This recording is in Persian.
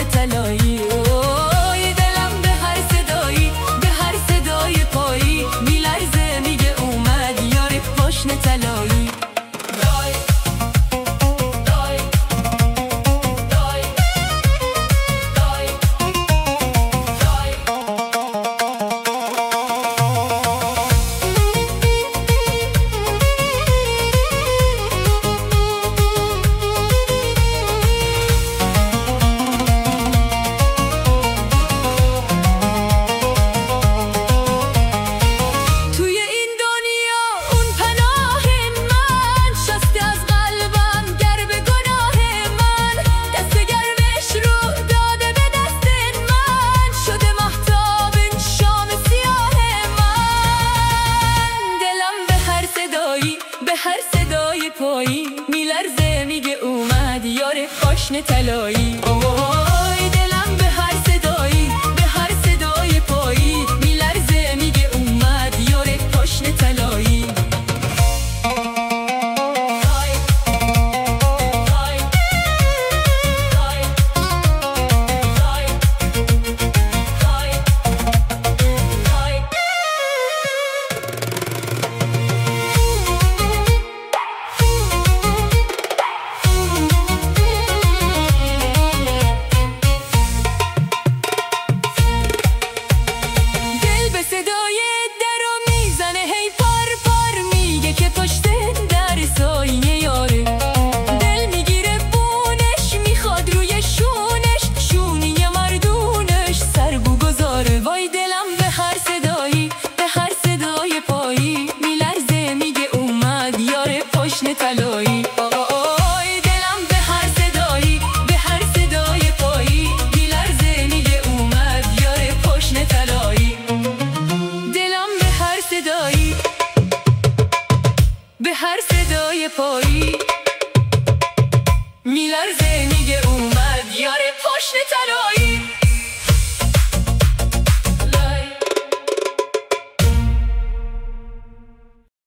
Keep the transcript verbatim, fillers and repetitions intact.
طلایی. اوی دلم به هر صدایی، به هر صدای پایی میلرزه میگه اومد یار پاشنه طلایی. دای دای دای دای دای به هر صدای پایی میلرزه میگه اومد یار پاشنه طلایی. اوی دلم به هر صدایی، به هر صدای پایی میلرزه میگه اومد یار پاشنه طلایی. طلایی. اوی دلم به هر صدایی، به هر صدای پایی میلرزه میگه اومد یار پاشنه طلایی. دلم به هر صدایی، به هر صدای پایی